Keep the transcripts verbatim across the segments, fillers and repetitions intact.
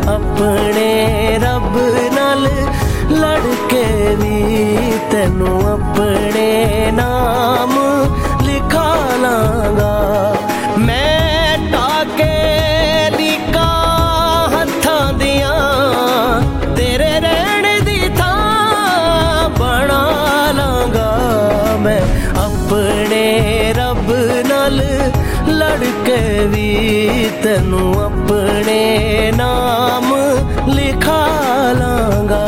अपने रब नाल लड़ के भी तेनू अपने नाम लिखा लांगा। मैं टाके लिका हत्थां दियां तेरे रहने दी थां बना लांगा। मैं अपने रब नाल लड़ के भी तेनू अपने नाम लिखा लांगा।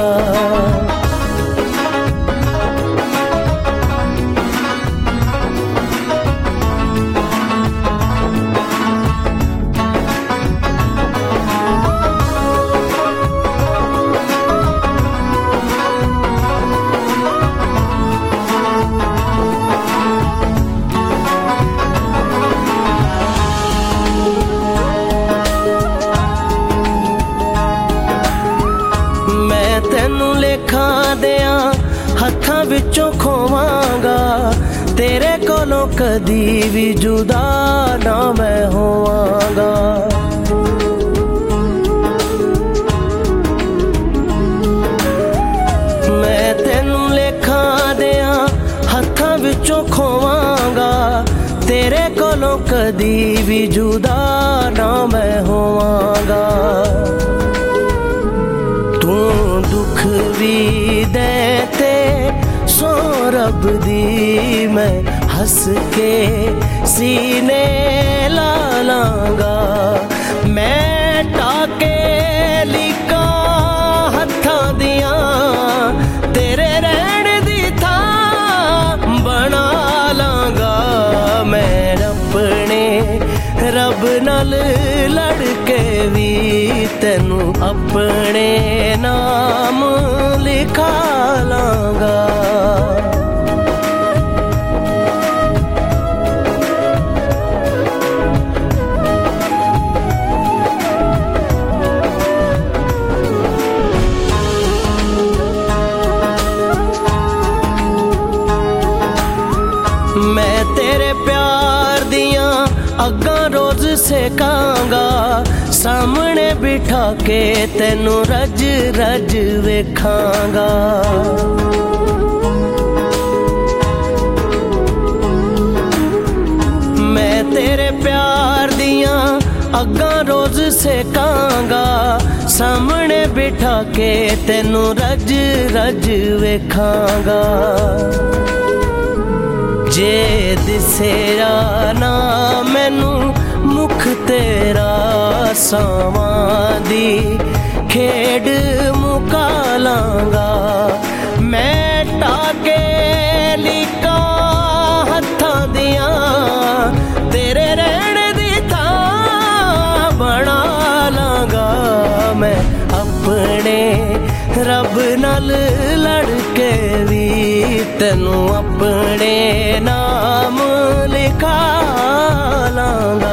तेनू लेखा दिया हत्थां विचों खोवांगा, तेरे कोलों कदी भी जुदा ना मैं होवांगा। मैं तेनू लेखा दिया हत्थां विचों खोवांगा, तेरे कोलों कदी भी जुदा ना मैं होवांगा। तू दुख भी दे ते सो रब दी मैं हंस के सीने ला लांगा। मैं टाके लिका हत्थां दियां तेरे रहने दी थां बना लांगा। मैं अपने रब नाल लड़ के भी तेनू अपने नाम लिखा लांगा। मैं तेरे प्यार दियां अग्गां रोज सेकांगा, सामने बिठा के तेनू रज रज वेखांगा। मैं तेरे प्यार दियां अग्गां रोज सेकांगा, सामने बिठा के तेनू रज रज वेखांगा। जे दिसेरा ना मैनू मुख तेरा सावां दी खेड मुका लांगा। मैं टाके लिका हत्थां दियां तेरे रहने दी थां बना लांगा। मैं अपने रब नाल लड़ के भी तेनू अपने नाम लिखा लांगा।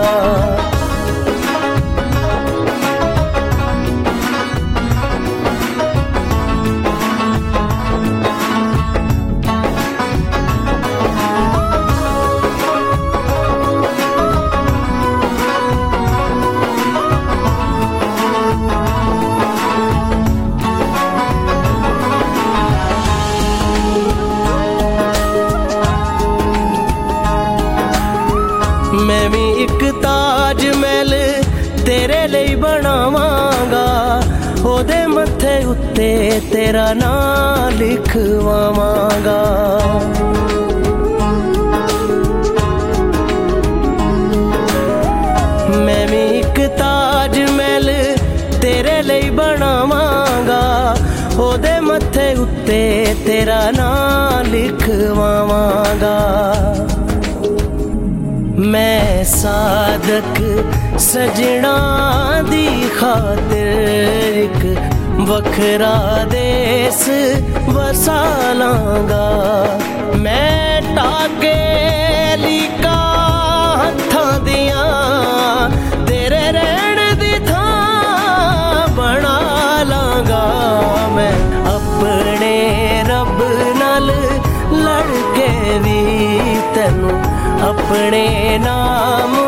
मैं भी एक ताज महल तेरे लिए बनावांगा, ओदे मत्थे उत्ते तेरा नाम लिखवावांगा। मैं भी एक ताज महल तेरे लिए बनावांगा, ओदे मत्थे उत्ते तेरा नाम लिखवावांगा। मैं सादक सजना दी खातिर एक वखरा देस वसा लांगा। मैं टाके लिका हत्थां दियां तेरे रहने दी थां बना लांगा। मैं अपने रब नाल लड़ के भी तेनू अपने नाम